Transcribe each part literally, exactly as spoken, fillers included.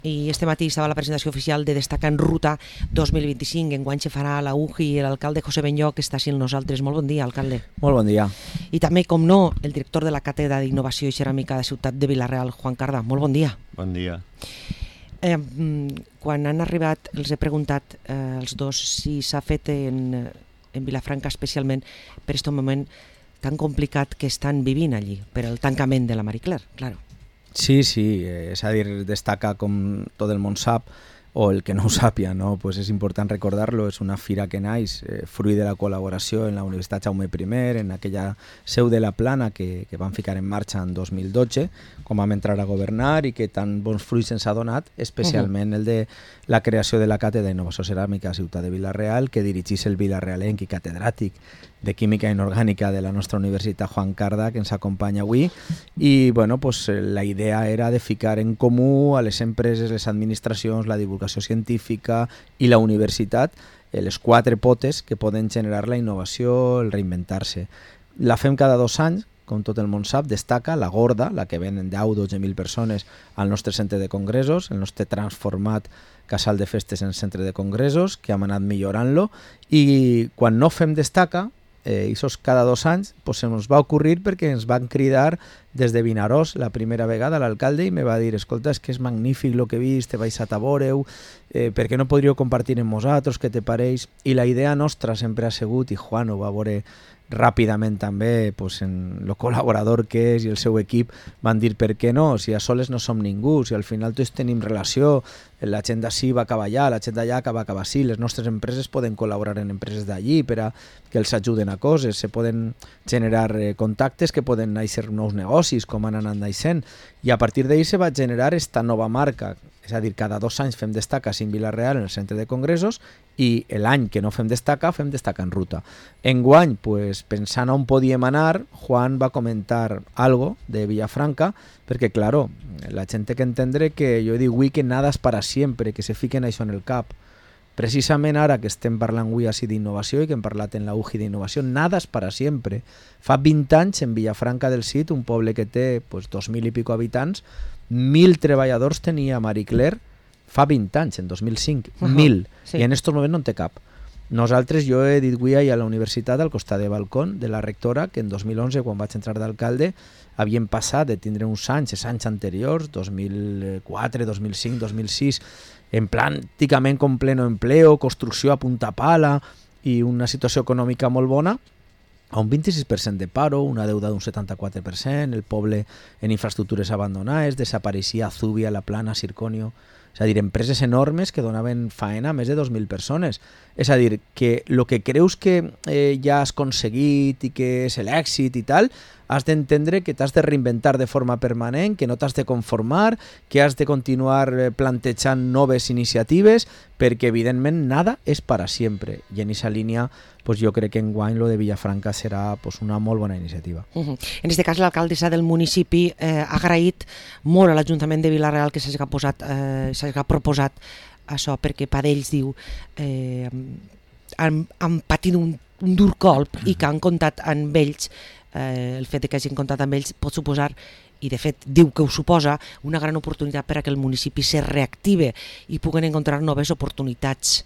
i este matí estava la presentació oficial de Destaca en Ruta dos mil vint-i-cinc. Enguany se farà a la U J I i l'alcalde José Benlloch, que està així amb nosaltres. Molt bon dia, alcalde. Molt bon dia. I també, com no, el director de la Càtedra d'Innovació i Ceràmica de Ciutat de Vila-real, Juan Carda. Molt bon dia. Bon dia. Eh, quan han arribat, els he preguntat eh, els dos si s'ha fet en, en Vilafranca especialment per aquest moment tan complicat que estan vivint allí, per el tancament de la Marie Claire, claro. Sí, sí, eh, és a dir, Destaca, com tot el món sap, o el que no ho sàpia, no? Pues és important recordar-lo, és una fira que naix eh, fruit de la col·laboració en la Universitat Jaume I, en aquella seu de la Plana que, que van ficar en marxa en dos mil dotze, quan vam entrar a governar i que tan bons fruits ens ha donat, especialment uh -huh. el de la creació de la Càtedra d'Innovació Ceràmica a Ciutat de Vila-real, que dirigís el vilarealenc i catedràtic de Química Inorgànica de la nostra universitat, Juan Carda, que ens acompanya avui. I bueno, pues, la idea era de ficar en comú a les empreses, les administracions, la divulgació científica i la universitat, eh, les quatre potes que poden generar la innovació, el reinventar-se. La fem cada dos anys, com tot el món sap. Destaca la gorda, la que venen deu a dotze mil persones al nostre centre de congressos, el nostre transformat casal de festes en centre de congressos, que hem anat millorant-lo, i quan no fem Destaca, Eh, això cada dos anys, pues, se ens va ocorrir perquè ens van cridar des de Vinaròs la primera vegada l'alcalde i me va dir, escolta, és que és magnífic el que he vist, vaig a Taboreu, eh, per què no podríeu compartir amb nosaltres, què te pareix? I la idea nostra sempre ha sigut, i Juan ho va veure ràpidament també, pues, en el col·laborador que és i el seu equip van dir per què no, si a soles no som ningú, si al final tots tenim relació, la gent d'ací va acabar allà, la gent d'allà acaba acabar així, les nostres empreses poden col·laborar en empreses d'allí per a que els ajuden a coses, se poden generar eh, contactes que poden néixer nous negocis com han anat naixent, i a partir d'ahir se va generar esta nova marca, és a dir, cada dos anys fem Destaca a Vila-real en el centre de congressos i l'any que no fem Destaca, fem Destaca en Ruta. Enguany, pues, pensant on podíem anar, Juan va comentar algo de Villafranca, perquè, claro, la gent té que entendre que jo dic avui que nada és para sempre, que se fiquen això en el cap. Precisament ara que estem parlant avui així d'innovació i que hem parlat en la U J I d'innovació, nada és para sempre. Fa vint anys en Villafranca del Cid, un poble que té pues, dos mil i pico habitants, mil treballadors tenia Marie Claire fa vint anys, en dos mil cinc, uh -huh. mil, sí. I en aquest moment no en té cap. Nosaltres, jo he dit avui a la universitat, al costat de balcón de la rectora, que en dos mil onze, quan vaig entrar d'alcalde, havien passat de tindre uns anys, els anys anteriors, dos mil quatre, dos mil cinc, dos mil sis, en pràcticament com pleno empleo, construcció a punta pala i una situació econòmica molt bona, a un vint-i-sis per cent de paro, una deuda d'un setanta-quatre per cent, el poble en infraestructures abandonades, desapareixia Zubia, La Plana, Circonio, és a dir, empreses enormes que donaven faena a més de dos mil persones. És a dir, que el que creus que eh, ja has aconseguit i que és l'èxit i tal, has d'entendre que t'has de reinventar de forma permanent, que no t'has de conformar, que has de continuar plantejant noves iniciatives, perquè evidentment nada és para sempre. I en aquesta línia pues, jo crec que enguany lo de Villafranca serà pues, una molt bona iniciativa. Uh -huh. En aquest cas l'alcaldessa del municipi eh, ha agraït molt a l'Ajuntament de Vila-real que s'hagi posat, eh, s'hagi proposat això, perquè per ells diu eh, han, han patit un, un dur colp i que han comptat amb ells. Eh, el fet de que hagin comptat amb ells pot suposar, i de fet diu que ho suposa, una gran oportunitat per a que el municipi se reactive i puguen encontrar noves oportunitats.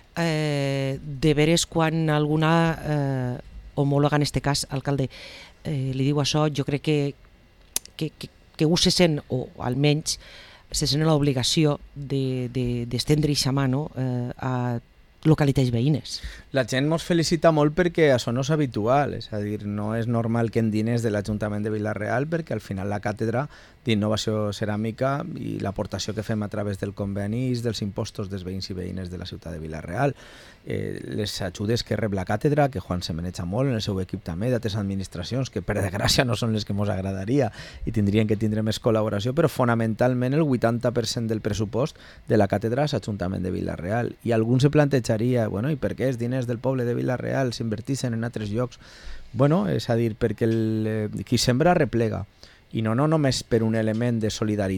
Eh, de veres quan alguna eh, homòloga, en aquest cas, alcalde, eh, li diu això, jo crec que, que, que, que ho se sent, o almenys se sent l'obligació d'estendre de, de, aquesta mà, no? eh, a localitats veïnes. La gent ens felicita molt perquè això no és habitual, és a dir, no és normal que en diners de l'Ajuntament de Vila-real, perquè al final la càtedra d'innovació ceràmica i l'aportació que fem a través del conveni és dels impostos dels veïns i veïnes de la ciutat de Vila-real. Eh, les ajudes que rep la càtedra, que Juan se maneja molt en el seu equip també, d'altres administracions, que per desgràcia no són les que ens agradaria i tindrien que tindre més col·laboració, però fonamentalment el vuitanta per cent del pressupost de la càtedra és l'Ajuntament de Vila-real. I algú se plantejaria, bueno, i per què els diners del poble de Vila-real s'inverteixen en altres llocs? Bueno, és a dir, perquè el, eh, qui sembra replega. I no, no només per un element de solidaritat,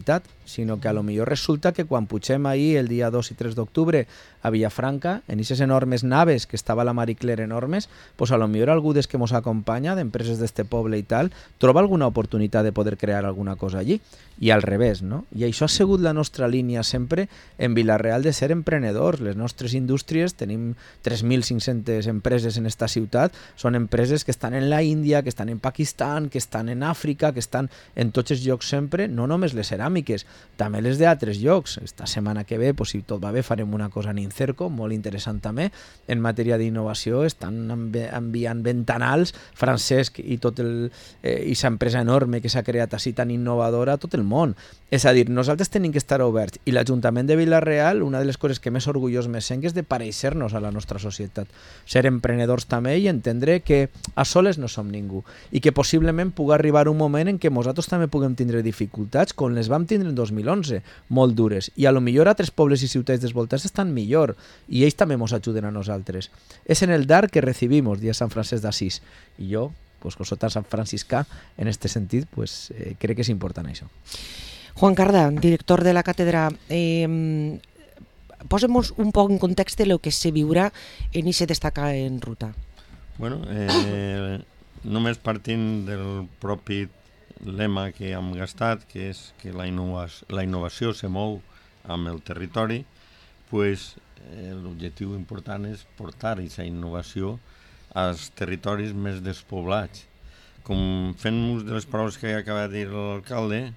sinó que a lo millor resulta que quan pugem ahir, el dia dos i tres d'octubre, a Villafranca, en aquestes enormes naves que estava la Marie Claire enormes, pues a lo millor algú des que mos acompanya, d'empreses d'este poble i tal, troba alguna oportunitat de poder crear alguna cosa allí. I al revés, no? I això ha sigut la nostra línia sempre en Vila-real de ser emprenedors. Les nostres indústries, tenim tres mil cinc-centes empreses en esta ciutat, són empreses que estan en la Índia, que estan en Pakistan, que estan en Àfrica, que estan en tots els llocs sempre, no només les ceràmiques, també les d'altres llocs. Esta setmana que ve, pues, si tot va bé, farem una cosa en Incerco, molt interessant també. En matèria d'innovació estan envi enviant ventanals, Francesc i tot el eh, i empresa enorme que s'ha creat així tan innovadora a tot el món. És a dir, nosaltres tenim que estar oberts i l'Ajuntament de Vila-real, una de les coses que més orgullós me sent és de pareixer-nos a la nostra societat, ser emprenedors també i entendre que a soles no som ningú i que possiblement pugui arribar un moment en què nosaltres també puguem tindre dificultats com les vam tindre en dos mil onze, molt dures, i a lo millor altres pobles i ciutats desvoltats estan millor i ells també ens ajuden a nosaltres. És en el dar que recibimos, dia Sant Francesc d'Assís, i jo, pues, con sota Sant Franciscà, en este sentit, pues, eh, crec que és important això. Juan Carda, director de la càtedra, eh, posem-nos un poc en context de lo que se viurà en i se destaca en ruta. Bueno, eh, només partint del propi lema que hem gastat, que és que la innovació, la innovació se mou amb el territori, pues, eh, l'objectiu important és portar aquesta innovació als territoris més despoblats. Com fent ús de les paraules que acaba de dir l'alcalde,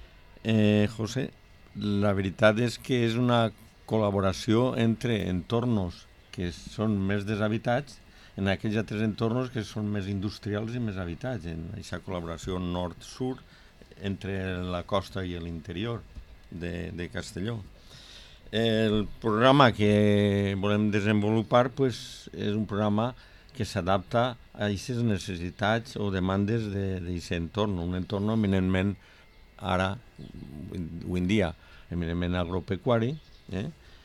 eh, José, la veritat és que és una col·laboració entre entornos que són més deshabitats en aquells altres entornos que són més industrials i més habitats, en aquesta col·laboració nord-sud entre la costa i l'interior de, de Castelló. El programa que volem desenvolupar pues, és un programa que s'adapta a aquestes necessitats o demandes d'aquest entorn, un entorn eminentment ara, avui en dia, eminentment agropecuari. Eh?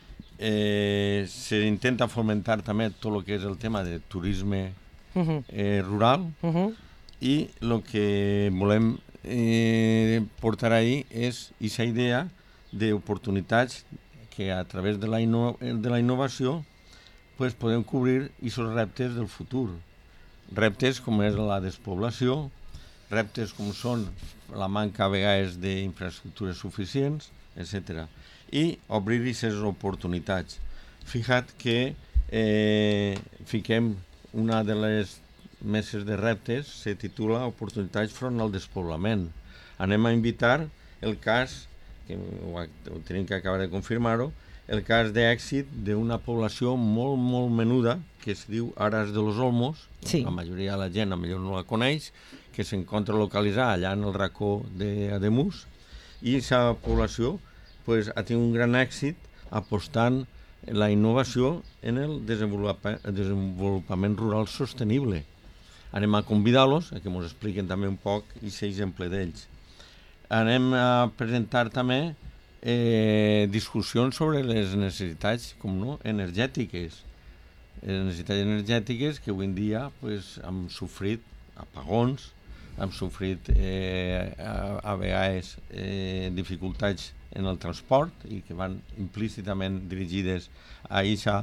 Eh, s'intenta fomentar també tot el que és el tema de turisme eh, rural uh-huh. i el que volem eh, portar ahí és aquesta idea d'oportunitats que a través de la, inno de la innovació pues, podem cobrir aquests reptes del futur. Reptes com és la despoblació, reptes com són la manca a vegades d'infraestructures suficients, etcètera. I obrir aquestes oportunitats. Fija't que eh, fiquem una de les meses de reptes, se titula Oportunitats front al despoblament. Anem a invitar el cas, que ho, ho tenim que acabar de confirmar-ho, el cas d'èxit d'una població molt, molt menuda que es diu Aras de los Olmos, sí. La majoria de la gent a millor no la coneix, que s'encontra localitzada allà en el racó d'Ademús, i aquesta població pues, ha tingut un gran èxit apostant la innovació en el desenvolupament, desenvolupament rural sostenible. Anem a convidar-los a que ens expliquen també un poc aquest exemple d'ells. Anem a presentar també eh, discussions sobre les necessitats, com no, energètiques. Les necessitats energètiques que avui en dia pues, hem sofrit apagons, hem sofrit eh, a, a vegades eh, dificultats en el transport i que van implícitament dirigides a aquesta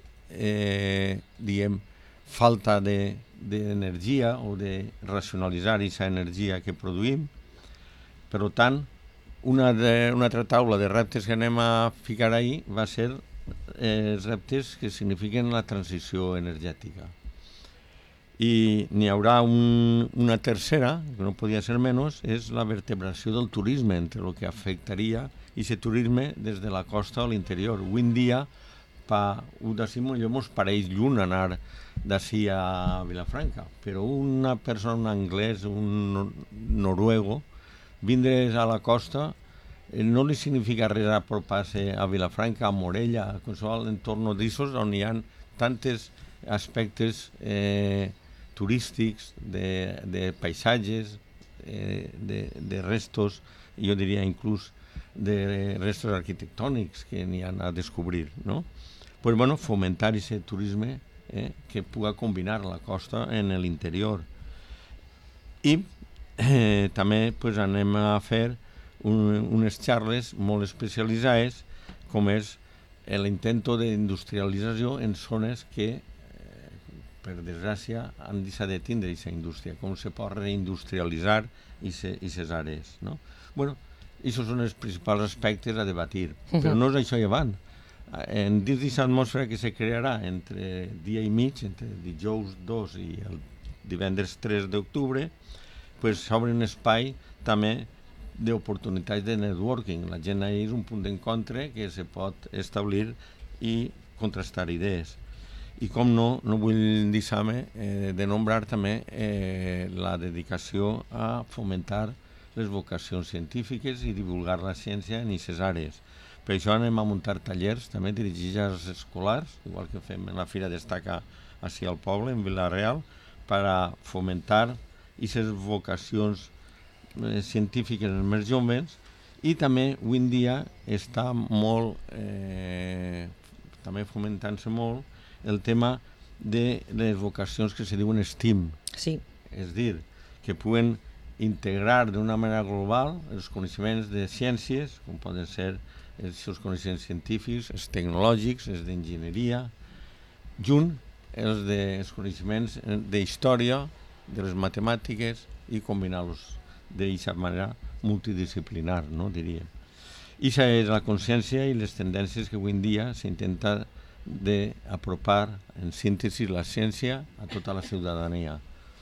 eh, diguem, falta d'energia o de racionalitzar aquesta energia que produïm. Per tant, una, de, una altra taula de reptes que anem a ficar ahir va ser eh, els reptes que signifiquen la transició energètica. I n'hi haurà un, una tercera, que no podia ser menys, és la vertebració del turisme, entre el que afectaria aquest turisme des de la costa a l'interior. Avui en dia, pa, d'ací millor mos pareix lluny anar d'ací a Vilafranca, però una persona, un anglès, un noruego, vindre a la costa eh, no li significa res apropar-se a Vilafranca, a Morella, a qualsevol entorn d'issos on hi ha tantes aspectes eh, turístics, de, de paisatges, eh, de, de restos, jo diria inclús de restos arquitectònics que n'hi ha a descobrir, no? Pues, bueno, fomentar aquest turisme eh, que pugui combinar la costa en l'interior. I eh, també pues, anem a fer un, unes xarles molt especialitzades, com és l'intent d'industrialització en zones que, eh, per desgràcia, han deixat de tindre aquesta indústria, com se pot reindustrialitzar aquestes àrees, no? Bueno, aquests són els principals aspectes a debatir, però no és això llevant. En dins d'aquesta atmosfera que se crearà entre dia i mig, entre dijous dos i el divendres tres d'octubre, pues, s'obre un espai també d'oportunitats de networking. La gent ahí és un punt d'encontre que se pot establir i contrastar idees. I com no, no vull deixar-me eh, de nombrar també eh, la dedicació a fomentar les vocacions científiques i divulgar la ciència en aquestes àrees. Per això anem a muntar tallers també dirigits als escolars, igual que fem en la Fira Destaca així al poble, en Vila-real, per a fomentar aquestes vocacions eh, científiques en els més joves, i també avui en dia està molt, eh, també fomentant-se molt el tema de les vocacions que se diuen STEAM. Sí. És dir, que puguen integrar d'una manera global els coneixements de ciències, com poden ser els seus coneixements científics, els tecnològics, els d'enginyeria, junt els, de, els coneixements d'història, de les matemàtiques, i combinar-los d'aquesta manera multidisciplinar, no, diríem. I aquesta és la consciència i les tendències que avui en dia s'intenta d'apropar en síntesi la ciència a tota la ciutadania.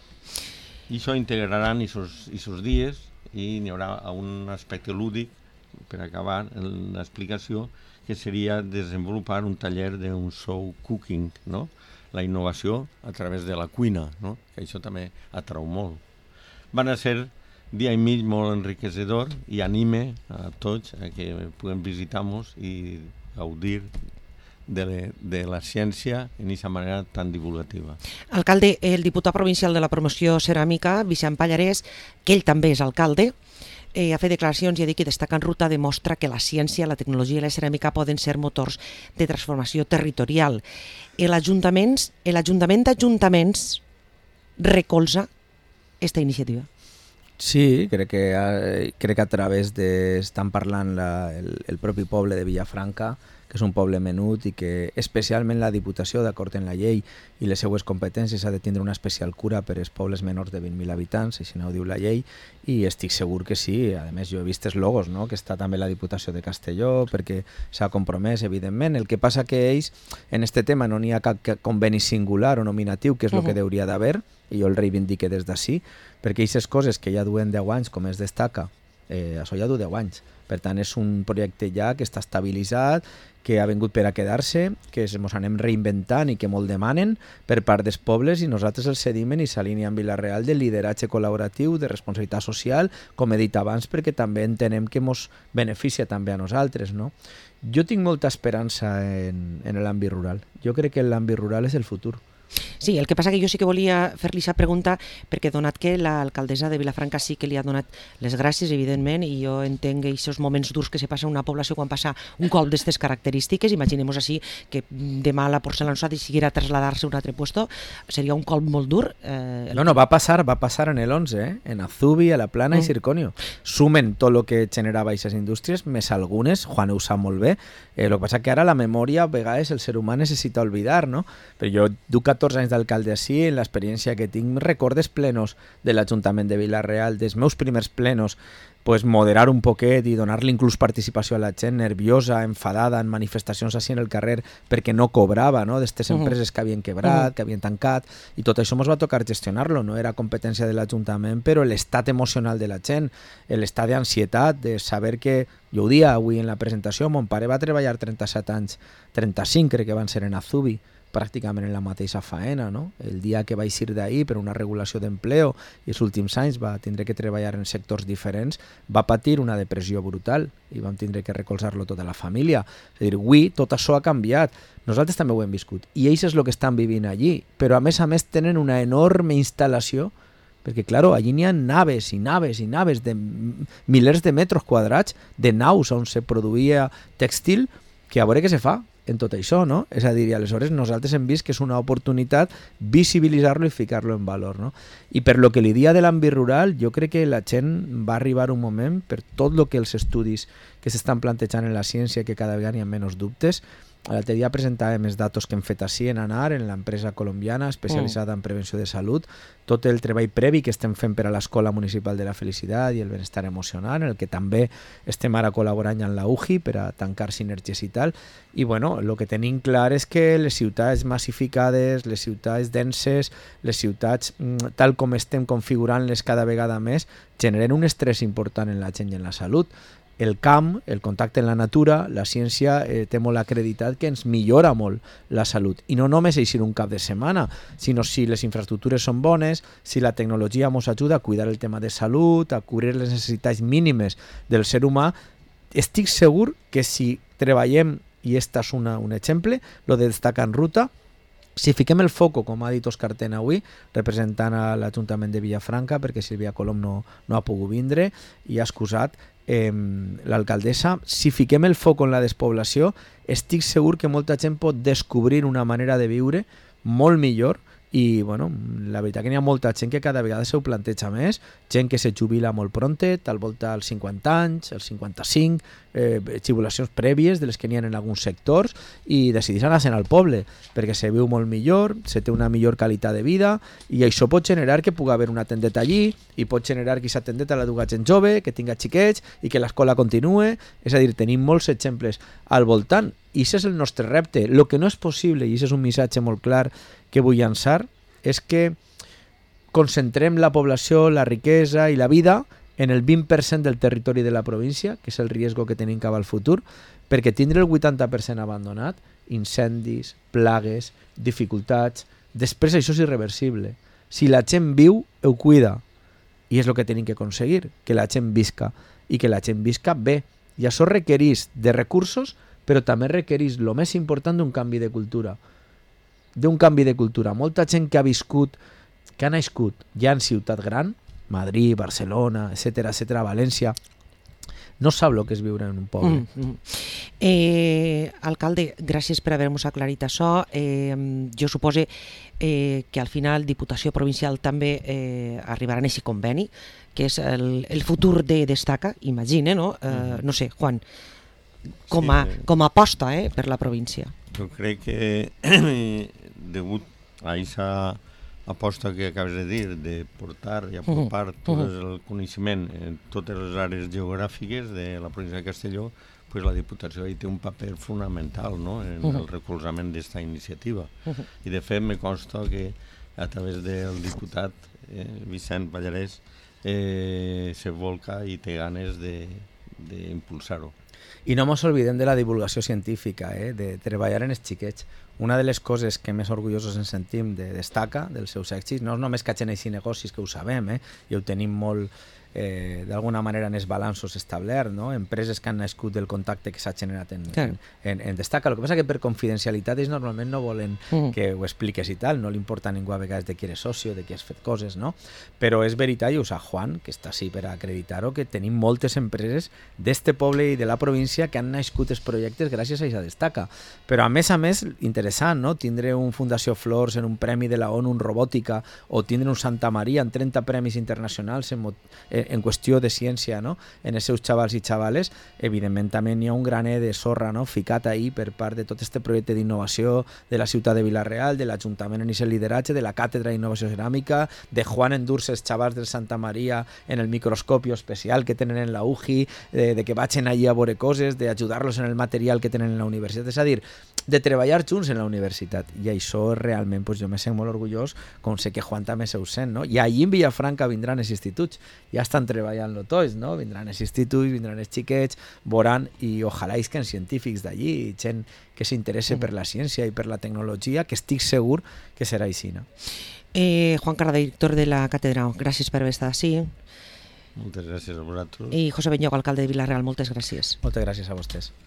I això integraran aquests dies i n'hi haurà un aspecte lúdic per acabar l'explicació, que seria desenvolupar un taller d'un show cooking, no? La innovació a través de la cuina, no? Que això també atrau molt. Van a ser dia i mig molt enriquecedor i anime a tots a que puguem visitar-nos i gaudir de, le, de la ciència en aquesta manera tan divulgativa. Alcalde, el diputat provincial de la promoció ceràmica, Vicent Pallarès, que ell també és alcalde, eh, ha fet declaracions i ha dit que Destaca en Ruta demostra que la ciència, la tecnologia i la ceràmica poden ser motors de transformació territorial. L'Ajuntament d'Ajuntaments recolza aquesta iniciativa. Sí, crec que, crec que a través de... estan parlant la, el, el propi poble de Vilafranca, que és un poble menut i que especialment la Diputació, d'acord en la llei i les seues competències, ha de tindre una especial cura per als pobles menors de vint mil habitants, així no ho diu la llei, i estic segur que sí. A més, jo he vist els logos, no?, que està també la Diputació de Castelló, perquè s'ha compromès, evidentment. El que passa que ells, en aquest tema, no n'hi ha cap conveni singular o nominatiu, que és el uh-huh. que hauria d'haver, i jo el reivindique des d'ací, perquè aquestes coses que ja duen deu anys, com es Destaca, eh, això ja du deu anys. Per tant, és un projecte ja que està estabilitzat, que ha vingut per a quedar-se, que ens anem reinventant i que molt demanen per part dels pobles, i nosaltres els cedim en aquesta línia en Vila-real de lideratge col·laboratiu, de responsabilitat social, com he dit abans, perquè també entenem que ens beneficia també a nosaltres, no? Jo tinc molta esperança en, en l'àmbit rural. Jo crec que l'àmbit rural és el futur. Sí, el que passa que jo sí que volia fer-li aquesta pregunta, perquè donat que l'alcaldessa de Vilafranca sí que li ha donat les gràcies, evidentment, i jo entenc aquests moments durs que se passa en una població quan passa un colp d'aquestes característiques, imaginem-nos així que demà la porcelanassa decidiera traslladar-se a un altre puesto, seria un colp molt dur. Eh, no, no, va passar, va passar en el once, eh? En Azubi, a la Plana mm. i Circonio. Sumen tot el que generava aquestes indústries, més algunes, Juan ho sap molt bé, eh, el que passa que ara la memòria, a vegades el ser humà necessita oblidar, no? Però jo duc catorze anys d'alcalde així, en l'experiència que tinc, recordes plenos de l'Ajuntament de Vila-real, dels meus primers plenos, pues moderar un poquet i donar-li inclús participació a la gent nerviosa, enfadada, en manifestacions així en el carrer, perquè no cobrava, no?, d'aquestes empreses que havien quebrat, que havien tancat, i tot això ens va tocar gestionar-lo, no era competència de l'Ajuntament, però l'estat emocional de la gent, l'estat d'ansietat, de saber que, jo ho dia avui en la presentació, mon pare va treballar trenta-set anys, trenta-cinc crec que van ser en Azubi, pràcticament en la mateixa faena, no? El dia que vaig ir d'ahir per una regulació d'empleo i els últims anys va tindre que treballar en sectors diferents, va patir una depressió brutal i vam tindre que recolzar-lo tota la família. És a dir, avui tot això ha canviat. Nosaltres també ho hem viscut i ells és el que estan vivint allí, però a més a més tenen una enorme instal·lació, perquè, claro, allí n'hi ha naves i naves i naves de milers de metres quadrats de naus on se produïa textil, que a veure què se fa. en tot això, no? És a dir, i aleshores nosaltres hem vist que és una oportunitat visibilitzar-lo i ficar-lo en valor, no? I per lo que li dia de l'àmbit rural, jo crec que la gent va arribar un moment, per tot el que els estudis que s'estan plantejant en la ciència, que cada vegada hi ha menys dubtes. L'altre dia presentàvem els datos que hem fet així en ANAR, en l'empresa colombiana especialitzada en prevenció de salut, tot el treball previ que estem fent per a l'Escola Municipal de la Felicitat i el Benestar Emocional, en el que també estem ara col·laborant amb la U J I per a tancar sinergies i tal. I bueno, el que tenim clar és que les ciutats massificades, les ciutats denses, les ciutats tal com estem configurant-les cada vegada més, generen un estrès important en la gent i en la salut. El camp, el contacte amb la natura, la ciència eh, té molt acreditat que ens millora molt la salut. I no només eixir un cap de setmana, sinó si les infraestructures són bones, si la tecnologia ens ajuda a cuidar el tema de salut, a cobrir les necessitats mínimes del ser humà. Estic segur que si treballem, i este és una, un exemple, lo de destacar en ruta, si fiquem el foco, com ha dit Òscar Tena avui, representant a l'Ajuntament de Villafranca, perquè Sílvia Colom no, no ha pogut vindre i ha excusat eh, l'alcaldessa, si fiquem el foco en la despoblació, estic segur que molta gent pot descobrir una manera de viure molt millor. I bueno, la veritat que n'hi ha molta gent que cada vegada se ho planteja més, gent que se jubila molt prontet, al volta als cinquanta anys, als cinquanta-cinc, eh, jubilacions prèvies de les que n'hi ha en alguns sectors, i decideix anar-se'n al poble perquè se viu molt millor, se té una millor qualitat de vida, i això pot generar que pugui haver una tendeta allí, i pot generar que aquesta tendeta la duga gent jove, que tinga xiquets i que l'escola continue. És a dir, tenim molts exemples al voltant, i això és el nostre repte. El que no és possible, i això és un missatge molt clar que vull llançar, és que concentrem la població, la riquesa i la vida en el vint per cent del territori de la província, que és el risc que tenim cap al futur, perquè tindre el vuitanta per cent abandonat, incendis, plagues, dificultats, després això és irreversible. Si la gent viu, ho cuida, i és el que tenim que aconseguir, que la gent visca, i que la gent visca bé. I això requereix de recursos, però també requereix, el més important, d'un canvi de cultura. d'un canvi de cultura. Molta gent que ha viscut, que ha nascut ja en ciutat gran, Madrid, Barcelona, etcètera, etcètera, València, no sap el que és viure en un poble. Mm, mm. Eh, alcalde, gràcies per haver-nos aclarit això. Eh, jo supose eh, que al final Diputació Provincial també eh, arribarà en aquest conveni, que és el, el futur de Destaca, imagine, no? Eh, no sé, Juan, com a, sí, com a aposta eh, per la província. Jo crec que degut a aquesta aposta que acabes de dir, de portar i apropar uh -huh. tot el coneixement en totes les àrees geogràfiques de la província de Castelló, pues la Diputació hi té un paper fonamental, no?, en uh -huh. el recolzament d'esta iniciativa. Uh -huh. I de fet me consta que a través del diputat eh, Vicent Pallarès eh, se volca i té ganes d'impulsar-ho. I no ens oblidem de la divulgació científica, eh? de treballar en els xiquets. Una de les coses que més orgullosos ens sentim de Destaca, dels seus èxits, no és només que hagin així negocis, que ho sabem, eh? i ho tenim molt, eh, d'alguna manera, en els balanços establerts, no? Empreses que han nascut del contacte que s'ha generat en, sí. en, en, en Destaca. El que passa que per confidencialitat ells normalment no volen mm. que ho expliques i tal, no li importa a ningú a vegades de qui eres socio, de qui has fet coses, no? Però és veritat, i ho sap Juan, que està així per acreditar-ho, que tenim moltes empreses d'este poble i de la província que han nascut els projectes gràcies a això Destaca. Però a més a més, interessant, no? Tindre un Fundació Flors en un premi de la ONU en robòtica, o tindre un Santa Maria en trenta premis internacionals en, en qüestió de ciència, no?, en els seus xavals i xavales, evidentment també hi ha un graner de sorra, no?, ficat ahí per part de tot este projecte d'innovació de la ciutat de Vila-real, de l'Ajuntament en aquest lideratge, de la Càtedra d'Innovació Ceràmica, de Juan endur-se els xavals del Santa Maria en el microscopio especial que tenen en la U J I, de, de que vagin allí a veure coses, d'ajudar-los en el material que tenen en la universitat, és a dir, de treballar junts en la universitat. I això realment, pues, jo me sent molt orgullós, com sé que Juan també se ho sent, no? I allí en Villafranca vindran els instituts, ja estan treballant-lo tots, no? Vindran els instituts, vindran els xiquets, veuran, i ojalà isquen científics d'allí, gent que s'interessa mm. per la ciència i per la tecnologia, que estic segur que serà així, no? Eh, Juan Carrada, director de la càtedra, gràcies per haver estat així. Moltes gràcies a vosaltres. I José Benyoc, alcalde de Vila-real, moltes gràcies. Moltes gràcies a vostès.